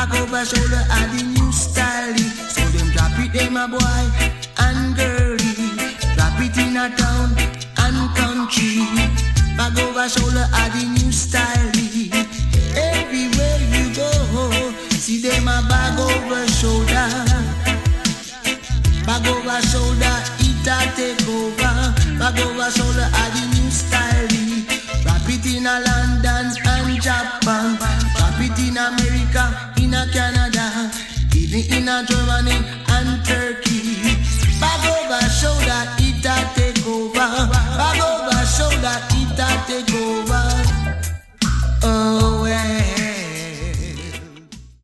Back over shoulder are the new style. So them drop it, them a boy and girlie. Drop it in a town and country. Back over shoulder are the new style. Everywhere you go, see them a bag over shoulder. Bag over shoulder, it a take over. Bag over shoulder are the new style. Drop it in a London and Japan. Drop it in America, in a Canada, even in a Germany.